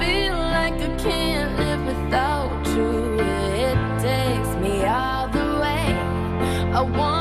feel like I can't live without you. It takes me all the way. I want